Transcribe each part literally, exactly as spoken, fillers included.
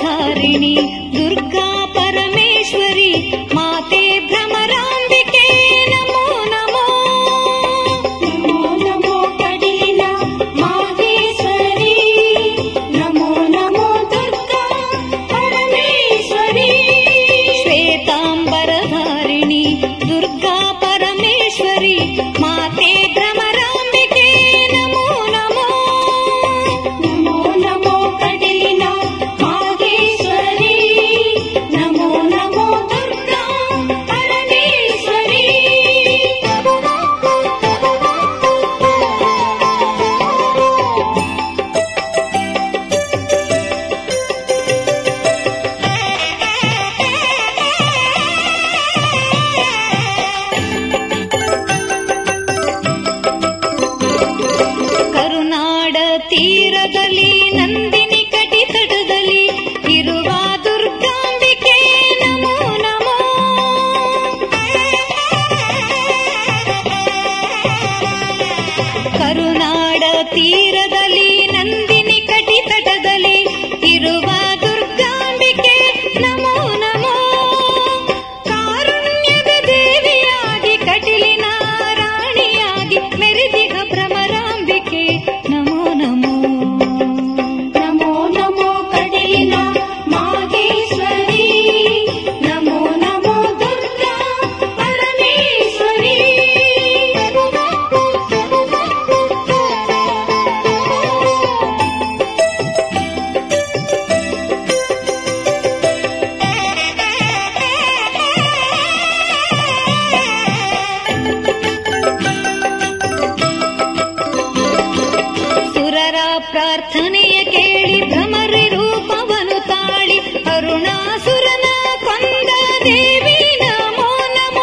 ಬರಧಾರಿಣಿ ದುರ್ಗಾ ಪರಮೇಶ್ವರಿ ಮಾತೆ ಭ್ರಮರಾಂಬಿಕೆ ನಮೋ ನಮೋ. ನಮೋ ನಮೋ ಕಡಿಲಿನ ಮಾಹೇಶ್ವರಿ ನಮೋ ನಮೋ ದುರ್ಗಾ ಪರಮೇಶ್ವರಿ. ಶ್ವೇತಾಂಬರಧಾರಿಣಿ ದುರ್ಗಾ ಪರಮೇಶ್ವರಿ ಮಾತೆ ಭ್ರಮರಾಂಬಿಕೆ ನಮೋ ನಮೋ. ನಮೋ ನಮೋ ಕಡಿಲಿನ ಮಾಹೇಶ್ವರಿ ನಮೋ ನಮೋ ದುರ್ಗಾ ಪರಮೇಶ್ವರಿ. ಕರುನಾಡ ತೀರದಲ್ಲಿ ನಂದಿನಿ ಕಟಿತಟದಲ್ಲಿ ಇರುವ ದುರ್ಗಾಂಬಿಕೆ ನಮೋ ನಮೋ. ಕರುನಾಡ ತೀರದಲ್ಲಿ ನಂದಿನಿ ಕಟಿತಟದಲ್ಲಿ ಇರುವ ದುರ್ಗಾಂಬಿಕೆ ನಮೋ ನಮೋ. ಕಾರುಣ್ಯದ ದೇವಿಯಾಗಿ ಕಟಿಲಿನ ರಾಣಿಯಾಗಿ ಮೆರೆದಿಗ ಭ್ರಮರಾಂಬಿಕೆ ನಮೋ ನಮೋ. ನಮೋ ನಮೋ ಕಡಿಲಿನ ಮಾಹೇಶ್ವರಿ ನಮೋ ನಮೋ ದುರ್ಗಾ ಪರಮೇಶ್ವರಿ. ಸುರರ ಪ್ರಾರ್ಥನೆಯ ಕೇಳಿ ಭ್ರಮರಿ ರೂಪವನು ತಾಳಿ ಅರುಣಾಸುರನ ಕೊಂದ ದೇವಿ ನಮೋ ನಮೋ.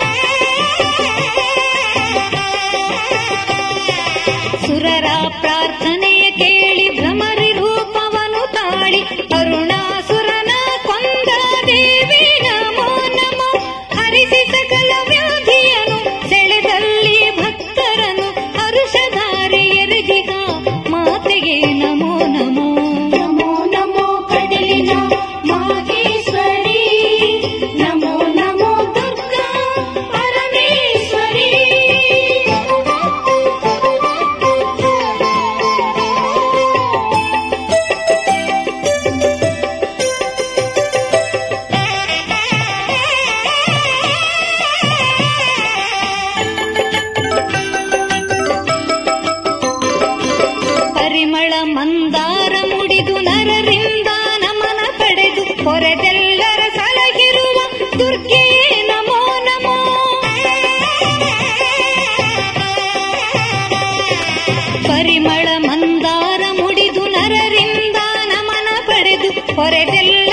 ಸುರರ ಪ್ರಾರ್ಥನೆಯ ಕೇಳಿ ಭ್ರಮರಿ ರೂಪವನು ತಾಳಿ ಅರುಣಾಸುರನ ಕೊಂದ ದೇವಿ ನಮೋ ನಮೋ. ಹರಿಸಿ ಸಕಲ ವ್ಯಾಧಿಯನು ಸೆಳೆದಲ್ಲಿ ಭಕ್ತರನು ಹರುಷಧಾರೆ ಎರೆದಿಗ ಮಾತೆಗೆ ನಮೋ ನಮೋ. ನಮೋ ನಮೋ ಕಡಿಲಿನ ಮಾಹೇಶ್ವರಿ ನಮೋ ನಮೋ ದುರ್ಗಾ ಪರಮೇಶ್ವರಿ. ಪರಿಮಳ ಮಂದಾರ ಮುಡಿದು ನರರಿಂದ ನಮನ ಪಡೆದು ಹೊರೆದೆಲ್ಲರ ಸಲಹಿರುವ ದುರ್ಗೆಯೇ ನಮೋ ನಮೋ. ಪರಿಮಳ ಮಂದಾರ ಮುಡಿದು ನರರಿಂದ ನಮನ ಪಡೆದು ಹೊರೆದೆಲ್ಲ